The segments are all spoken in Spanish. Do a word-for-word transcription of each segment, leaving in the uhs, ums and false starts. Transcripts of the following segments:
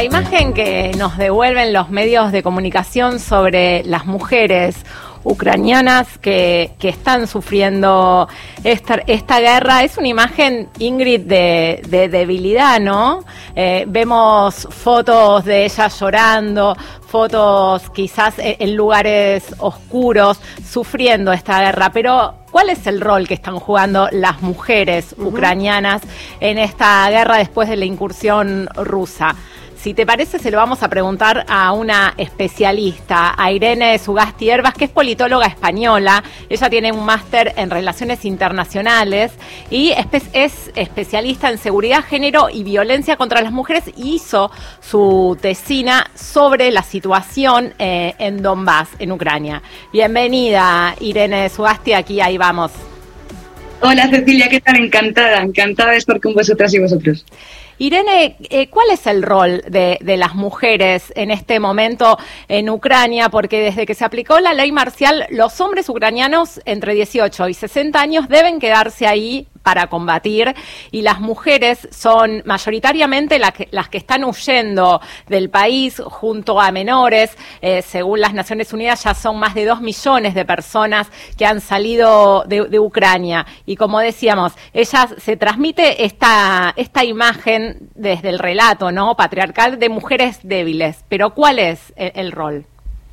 La imagen que nos devuelven los medios de comunicación sobre las mujeres ucranianas que, que están sufriendo esta, esta guerra es una imagen, Ingrid, de, de debilidad, ¿no? Eh, vemos fotos de ellas llorando, fotos quizás en lugares oscuros, sufriendo esta guerra, pero ¿cuál es el rol que están jugando las mujeres uh-huh. ucranianas en esta guerra después de la incursión rusa? Si te parece, se lo vamos a preguntar a una especialista, a Irene Zugasti Herbas, que es politóloga española. Ella tiene un máster en Relaciones Internacionales y espe- es especialista en seguridad, género y violencia contra las mujeres, y hizo su tesina sobre la situación eh, en Donbass, en Ucrania. Bienvenida, Irene Zugasti, aquí, ahí vamos. Hola, Cecilia, ¿qué tal? Encantada, encantada de estar con vosotras y vosotros. Irene, eh, ¿cuál es el rol de, de las mujeres en este momento en Ucrania? Porque desde que se aplicó la ley marcial, los hombres ucranianos entre dieciocho y sesenta años deben quedarse ahí para combatir, y las mujeres son mayoritariamente las que, las que están huyendo del país junto a menores. Eh, según las Naciones Unidas, ya son más de dos millones de personas que han salido de, de Ucrania. Y como decíamos, ellas se transmite esta, esta imagen desde el relato, ¿no?, patriarcal de mujeres débiles. Pero ¿cuál es el, el rol?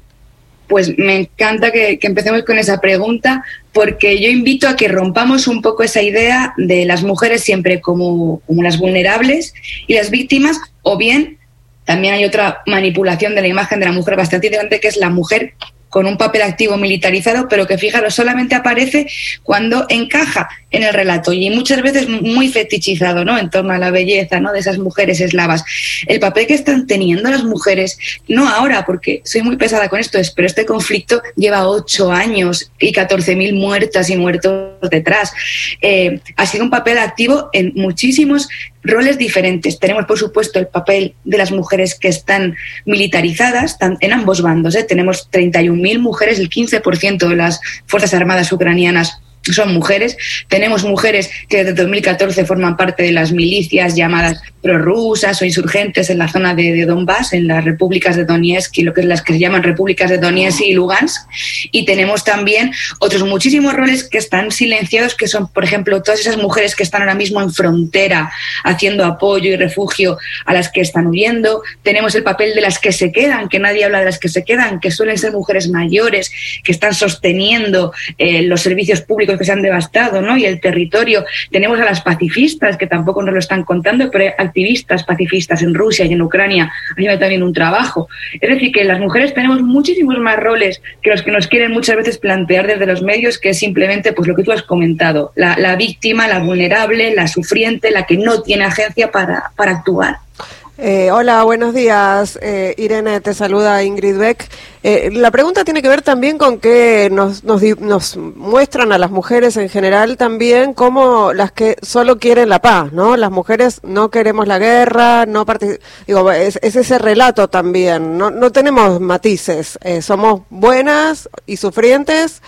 Pues me encanta que, que empecemos con esa pregunta, porque yo invito a que rompamos un poco esa idea de las mujeres siempre como, como las vulnerables y las víctimas, o bien también hay otra manipulación de la imagen de la mujer bastante interesante, que es la mujer con un papel activo militarizado, pero que, fijaros, solamente aparece cuando encaja en el relato, y muchas veces muy fetichizado, ¿no?, en torno a la belleza, ¿no?, de esas mujeres eslavas. El papel que están teniendo las mujeres, no ahora, porque soy muy pesada con esto, pero este conflicto lleva ocho años y catorce mil muertas y muertos detrás. Eh, ha sido un papel activo en muchísimos roles diferentes. Tenemos, por supuesto, el papel de las mujeres que están militarizadas en ambos bandos, ¿eh? Tenemos treinta y un mil mujeres, el quince por ciento de las Fuerzas Armadas ucranianas son mujeres. Tenemos mujeres que desde dos mil catorce forman parte de las milicias llamadas prorrusas o insurgentes en la zona de, de Donbass, en las repúblicas de Donetsk y lo que es las que se llaman repúblicas de Donetsk y Lugansk. Y tenemos también otros muchísimos roles que están silenciados, que son, por ejemplo, todas esas mujeres que están ahora mismo en frontera haciendo apoyo y refugio a las que están huyendo. Tenemos el papel de las que se quedan, que nadie habla de las que se quedan, que suelen ser mujeres mayores, que están sosteniendo eh, los servicios públicos que se han devastado, ¿no?, y el territorio. Tenemos a las pacifistas, que tampoco nos lo están contando, pero hay activistas pacifistas en Rusia y en Ucrania haciendo también un trabajo. Es decir, que las mujeres tenemos muchísimos más roles que los que nos quieren muchas veces plantear desde los medios, que es simplemente pues lo que tú has comentado, la, la víctima, la vulnerable, la sufriente, la que no tiene agencia para, para actuar. Eh, hola, buenos días. Eh, Irene, te saluda Ingrid Beck. Eh, la pregunta tiene que ver también con que nos, nos, nos muestran a las mujeres en general también como las que solo quieren la paz, ¿no? Las mujeres no queremos la guerra, no partic- digo, es, es ese relato también. No, no tenemos matices. Eh, somos buenas y sufrientes,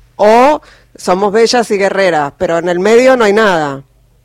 o somos bellas y guerreras, pero en el medio no hay nada.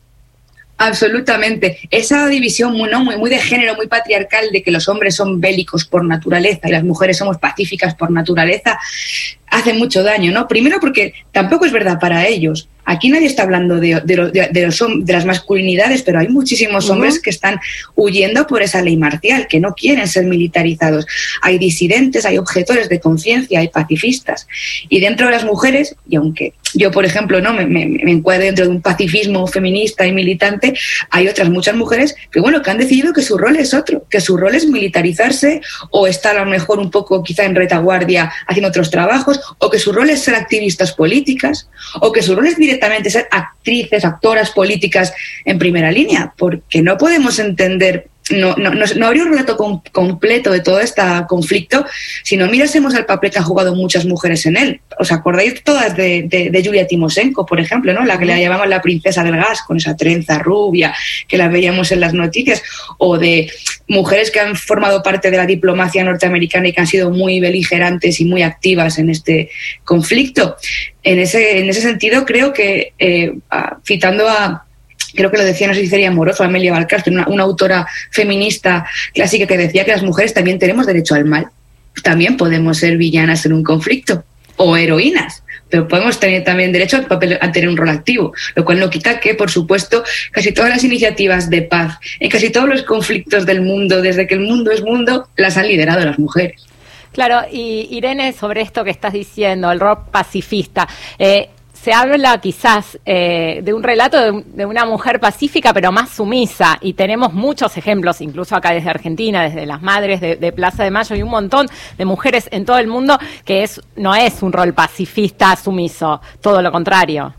Absolutamente. Esa división muy, ¿no? muy, muy de género, muy patriarcal, de que los hombres son bélicos por naturaleza y las mujeres somos pacíficas por naturaleza, hace mucho daño, ¿no? Primero porque tampoco es verdad para ellos. Aquí nadie está hablando de, de, de, de, los, de las masculinidades, pero hay muchísimos uh-huh. hombres que están huyendo por esa ley marcial, que no quieren ser militarizados. Hay disidentes, hay objetores de conciencia, hay pacifistas. Y dentro de las mujeres, y aunque yo, por ejemplo, no me, me, me encuadro dentro de un pacifismo feminista y militante, hay otras muchas mujeres que, bueno, que han decidido que su rol es otro, que su rol es militarizarse o estar a lo mejor un poco quizá en retaguardia haciendo otros trabajos, o que su rol es ser activistas políticas, o que su rol es directamente ser actrices, actoras políticas en primera línea, porque no podemos entender, no, no, no, no habría un relato com- completo de todo este conflicto si no mirásemos el papel que han jugado muchas mujeres en él. ¿Os acordáis todas de, de, de Yulia Timoshenko, por ejemplo, ¿no?, la que le llamaban la princesa del gas, con esa trenza rubia que la veíamos en las noticias, o de mujeres que han formado parte de la diplomacia norteamericana y que han sido muy beligerantes y muy activas en este conflicto? En ese, en ese sentido, creo que, eh, citando a creo que lo decía, no sé si sería Amoroso, Amelia Valcárcel, una, una autora feminista clásica que decía que las mujeres también tenemos derecho al mal. También podemos ser villanas en un conflicto o heroínas, pero podemos tener también derecho al papel, a tener un rol activo, lo cual no quita que, por supuesto, casi todas las iniciativas de paz, en casi todos los conflictos del mundo, desde que el mundo es mundo, las han liderado las mujeres. Claro, y Irene, sobre esto que estás diciendo, el rol pacifista, eh, se habla quizás eh, de un relato de, de una mujer pacífica pero más sumisa, y tenemos muchos ejemplos, incluso acá desde Argentina, desde las madres de, de Plaza de Mayo y un montón de mujeres en todo el mundo, que es no es un rol pacifista sumiso, todo lo contrario.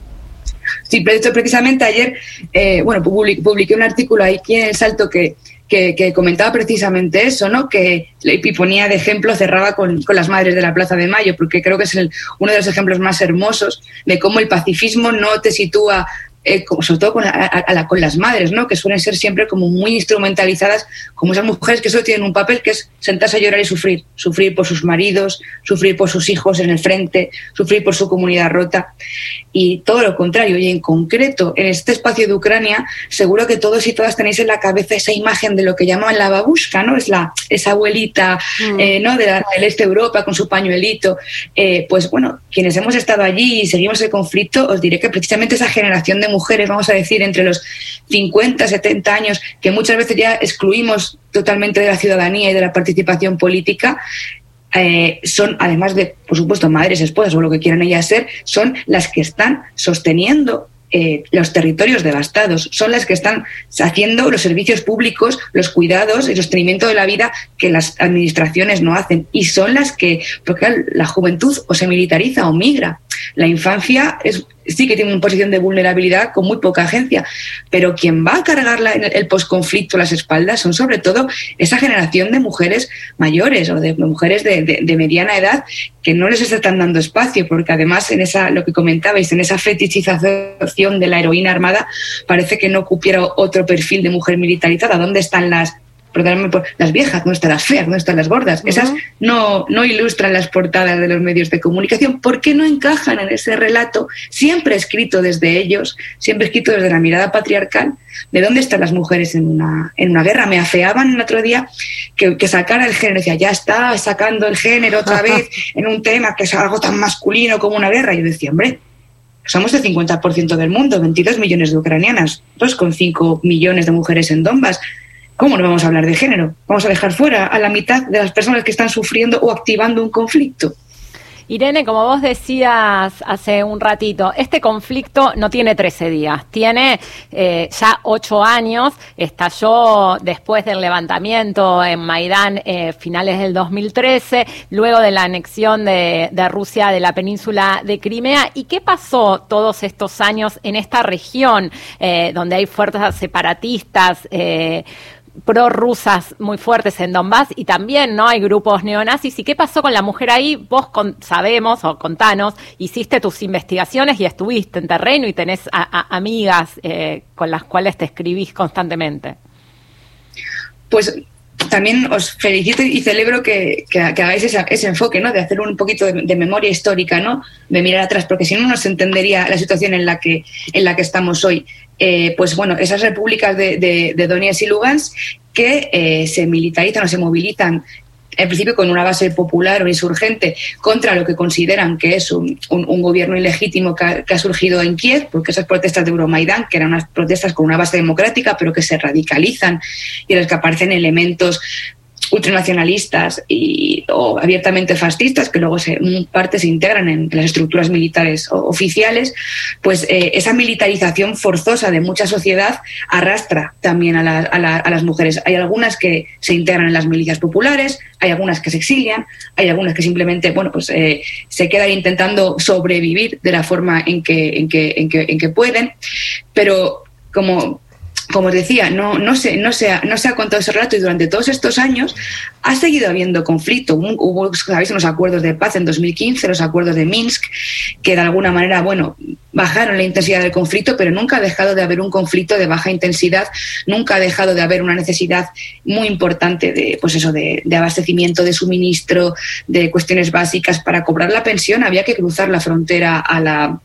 Sí, precisamente ayer, eh, bueno, publiqué un artículo ahí aquí en El Salto que Que, que comentaba precisamente eso, ¿no? Que y ponía de ejemplo, cerraba con, con las madres de la Plaza de Mayo, porque creo que es el, uno de los ejemplos más hermosos de cómo el pacifismo no te sitúa, eh, como, sobre todo con, la, a la, con las madres, ¿no? Que suelen ser siempre como muy instrumentalizadas, como esas mujeres que solo tienen un papel, que es sentarse a llorar y sufrir, sufrir por sus maridos, sufrir por sus hijos en el frente, sufrir por su comunidad rota, y todo lo contrario. Y en concreto, en este espacio de Ucrania, seguro que todos y todas tenéis en la cabeza esa imagen de lo que llaman la babushka, ¿no? Es la esa abuelita, mm. eh, ¿no? De la, del este de Europa con su pañuelito. Eh, pues bueno, quienes hemos estado allí y seguimos el conflicto, os diré que precisamente esa generación de mujeres, vamos a decir, entre los cincuenta, setenta años, que muchas veces ya excluimos totalmente de la ciudadanía y de la participación política, eh, son, además de, por supuesto, madres, esposas o lo que quieran ellas ser, son las que están sosteniendo Eh, los territorios devastados, son las que están haciendo los servicios públicos, los cuidados, el sostenimiento de la vida que las administraciones no hacen, y son las que, porque la juventud o se militariza o migra. La infancia es, sí que tiene una posición de vulnerabilidad con muy poca agencia, pero quien va a cargar la, el posconflicto a las espaldas son sobre todo esa generación de mujeres mayores o de mujeres de, de, de mediana edad que no les están dando espacio, porque además en esa, lo que comentabais, en esa fetichización de la heroína armada, parece que no ocupiera otro perfil de mujer militarizada. ¿Dónde están las, perdóname, las viejas? ¿Dónde están las feas? ¿Dónde están las gordas? Uh-huh. Esas no, no ilustran las portadas de los medios de comunicación porque no encajan en ese relato siempre escrito desde ellos, siempre escrito desde la mirada patriarcal. ¿De dónde están las mujeres en una, en una guerra? Me afeaban el otro día que, que sacara el género. Decía, ya está sacando el género otra vez en un tema que es algo tan masculino como una guerra. Y yo decía, hombre, somos el cincuenta por ciento del mundo, veintidós millones de ucranianas, dos coma cinco millones de mujeres en Donbass. ¿Cómo no vamos a hablar de género? ¿Vamos a dejar fuera a la mitad de las personas que están sufriendo o activando un conflicto? Irene, como vos decías hace un ratito, este conflicto no tiene trece días, tiene eh, ya ocho años, estalló después del levantamiento en Maidán, eh, finales del dos mil trece, luego de la anexión de, de Rusia de la península de Crimea. ¿Y qué pasó todos estos años en esta región eh, donde hay fuerzas separatistas, eh, prorrusas muy fuertes en Donbass, y también no hay grupos neonazis? ¿Y qué pasó con la mujer ahí? Vos con, sabemos, o contanos, hiciste tus investigaciones y estuviste en terreno y tenés a, a, amigas eh, con las cuales te escribís constantemente. Pues también os felicito y celebro que, que, que hagáis ese, ese enfoque, ¿no? De hacer un poquito de, de memoria histórica, ¿no? De mirar atrás, porque si no, no se entendería la situación en la que, en la que estamos hoy. Eh, pues bueno, esas repúblicas de, de, de Donetsk y Lugansk que eh, se militarizan o se movilizan en principio con una base popular o insurgente contra lo que consideran que es un, un, un gobierno ilegítimo que ha, que ha surgido en Kiev, porque esas protestas de Euromaidán, que eran unas protestas con una base democrática, pero que se radicalizan y en las que aparecen elementos ultranacionalistas y, o abiertamente fascistas, que luego se, en parte se integran en las estructuras militares o, oficiales, pues eh, esa militarización forzosa de mucha sociedad arrastra también a, la, a, la, a las mujeres. Hay algunas que se integran en las milicias populares, hay algunas que se exilian, hay algunas que simplemente, bueno, pues eh, se quedan intentando sobrevivir de la forma en que, en que, en que, en que pueden, pero como Como os decía, no, no, se, no, se ha, no se ha contado ese relato, y durante todos estos años ha seguido habiendo conflicto. Hubo, sabéis, unos acuerdos de paz en dos mil quince, los acuerdos de Minsk, que de alguna manera, bueno, bajaron la intensidad del conflicto, pero nunca ha dejado de haber un conflicto de baja intensidad, nunca ha dejado de haber una necesidad muy importante de, pues eso, de, de abastecimiento, de suministro, de cuestiones básicas. Para cobrar la pensión había que cruzar la frontera a la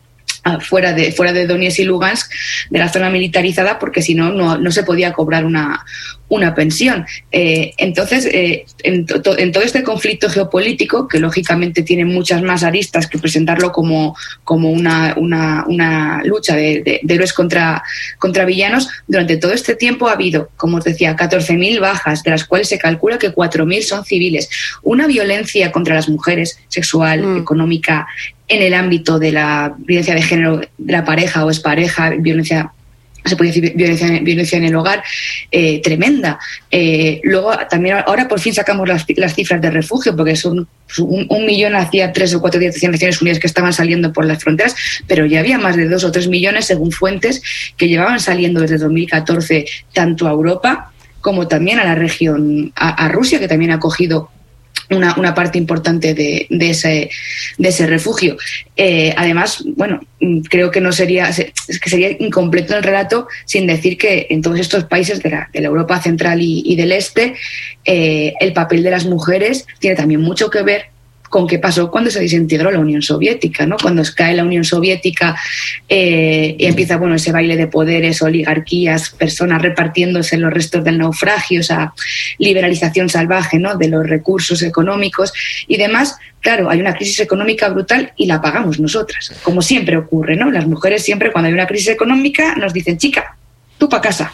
fuera de fuera de Donetsk y Lugansk, de la zona militarizada, porque si no, no no se podía cobrar una, una pensión. Eh, entonces, eh, en, to, en todo este conflicto geopolítico, que lógicamente tiene muchas más aristas que presentarlo como, como una, una, una lucha de, de, de héroes contra, contra villanos, durante todo este tiempo ha habido, como os decía, catorce mil bajas, de las cuales se calcula que cuatro mil son civiles. Una violencia contra las mujeres, sexual, mm. económica, en el ámbito de la violencia de género de la pareja o expareja, violencia, se puede decir violencia, violencia en el hogar, eh, tremenda. Eh, luego también ahora por fin sacamos las, las cifras de refugio, porque son un, un millón hacía tres o cuatro días de Naciones Unidas que estaban saliendo por las fronteras, pero ya había más de dos o tres millones, según fuentes, que llevaban saliendo desde dos mil catorce tanto a Europa como también a la región, a, a Rusia, que también ha cogido Una, una parte importante de, de, ese, de ese refugio. Eh, además, bueno, creo que no sería, es que sería incompleto el relato sin decir que en todos estos países de la, de la Europa central y, y del este, eh, el papel de las mujeres tiene también mucho que ver con qué pasó cuando se desintegró la Unión Soviética, ¿no? Cuando cae la Unión Soviética eh, y empieza, bueno, ese baile de poderes, oligarquías, personas repartiéndose los restos del naufragio, esa liberalización salvaje, ¿no?, de los recursos económicos y demás. Claro, hay una crisis económica brutal y la pagamos nosotras, como siempre ocurre, ¿no? Las mujeres siempre, cuando hay una crisis económica, nos dicen, chica, tú para casa.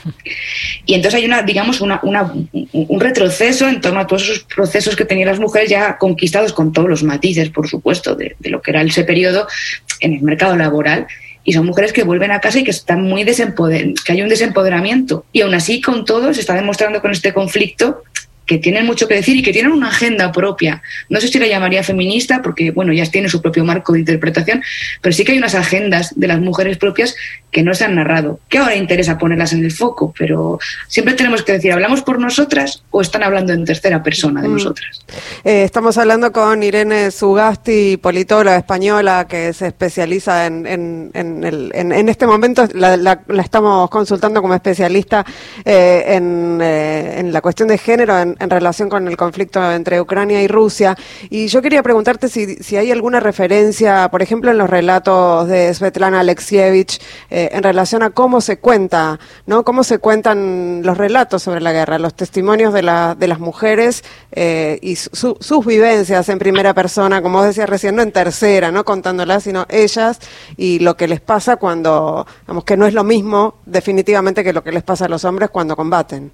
Y entonces hay una, digamos, una, una, un retroceso en torno a todos esos procesos que tenían las mujeres ya conquistados, con todos los matices, por supuesto, de, de lo que era ese periodo en el mercado laboral. Y son mujeres que vuelven a casa y que están muy desempoderadas, que hay un desempoderamiento. Y aún así, con todo, se está demostrando con este conflicto que tienen mucho que decir y que tienen una agenda propia. No sé si la llamaría feminista, porque bueno, ya tiene su propio marco de interpretación, pero sí que hay unas agendas de las mujeres propias que no se han narrado, que ahora interesa ponerlas en el foco, pero siempre tenemos que decir, ¿hablamos por nosotras o están hablando en tercera persona de mm. nosotras? Eh, estamos hablando con Irene Zugasti, politóloga española que se especializa en, en, en, el, en, en este momento, la, la, la estamos consultando como especialista eh, en, eh, en la cuestión de género, en en relación con el conflicto entre Ucrania y Rusia. Y yo quería preguntarte si, si hay alguna referencia, por ejemplo, en los relatos de Svetlana Alexievich, eh, en relación a cómo se cuenta, ¿no? Cómo se cuentan los relatos sobre la guerra, los testimonios de, la, de las mujeres eh, y su, sus vivencias en primera persona, como vos decías recién, no en tercera, no contándolas, sino ellas y lo que les pasa cuando, digamos, que no es lo mismo definitivamente que lo que les pasa a los hombres cuando combaten.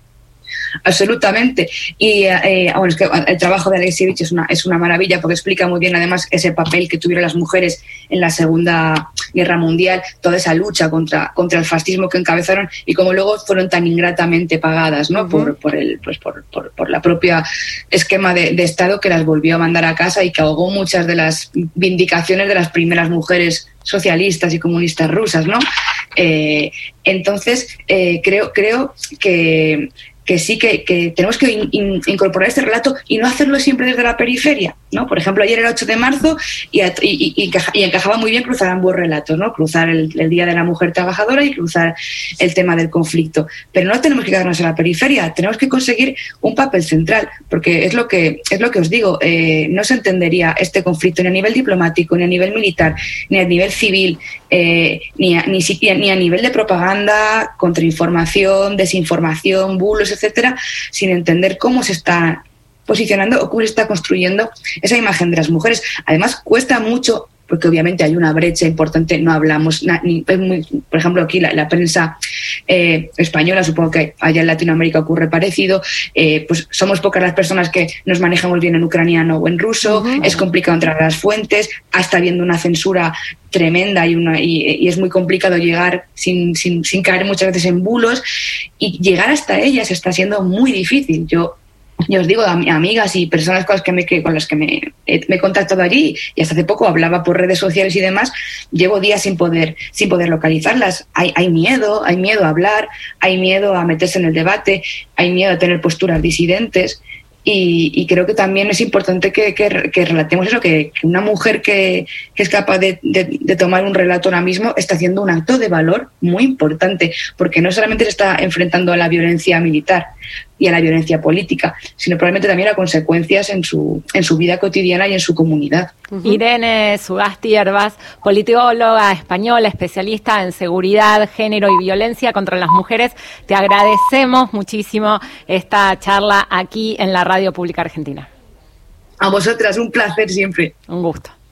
Absolutamente. Y eh, bueno, es que el trabajo de Alexievich es una, es una maravilla, porque explica muy bien además ese papel que tuvieron las mujeres en la Segunda Guerra Mundial, toda esa lucha contra, contra el fascismo que encabezaron y cómo luego fueron tan ingratamente pagadas, ¿no? Uh-huh. por, por, el, pues por, por, por la propia esquema de, de Estado que las volvió a mandar a casa y que ahogó muchas de las vindicaciones de las primeras mujeres socialistas y comunistas rusas, ¿no? Eh, entonces, eh, creo, creo que que sí que, que tenemos que in, in, incorporar este relato y no hacerlo siempre desde la periferia, ¿no? Por ejemplo, ayer era ocho de marzo y, y, y, encaja, y encajaba muy bien cruzar ambos relatos, ¿no? Cruzar el, el Día de la Mujer Trabajadora y cruzar el tema del conflicto. Pero no tenemos que quedarnos en la periferia, tenemos que conseguir un papel central, porque es lo que, es lo que os digo, eh, no se entendería este conflicto ni a nivel diplomático, ni a nivel militar, ni a nivel civil, eh, ni, a, ni, ni a nivel de propaganda, contrainformación, desinformación, bulos, etcétera, sin entender cómo se está posicionando o cómo se está construyendo esa imagen de las mujeres. Además, cuesta mucho, porque obviamente hay una brecha importante, no hablamos, ni, es muy, por ejemplo, aquí la, la prensa eh, española, supongo que allá en Latinoamérica ocurre parecido, eh, pues somos pocas las personas que nos manejamos bien en ucraniano o en ruso, uh-huh. Es complicado entrar a las fuentes, está habiendo una censura tremenda y, una, y, y es muy complicado llegar sin, sin, sin caer muchas veces en bulos, y llegar hasta ellas está siendo muy difícil. Yo Yo os digo, a amigas y personas con las que me, con las que me, me he contactado allí, y hasta hace poco hablaba por redes sociales y demás, llevo días sin poder, sin poder localizarlas. Hay, hay miedo, hay miedo a hablar, hay miedo a meterse en el debate, hay miedo a tener posturas disidentes. Y, y creo que también es importante que, que, que relatemos eso, que, que una mujer que, que es capaz de, de, de tomar un relato ahora mismo está haciendo un acto de valor muy importante, porque no solamente se está enfrentando a la violencia militar, y a la violencia política, sino probablemente también a consecuencias en su, en su vida cotidiana y en su comunidad. Uh-huh. Irene Sugasti Hervás, politóloga española, especialista en seguridad, género y violencia contra las mujeres, te agradecemos muchísimo esta charla aquí en la Radio Pública Argentina. A vosotras, un placer siempre. Un gusto.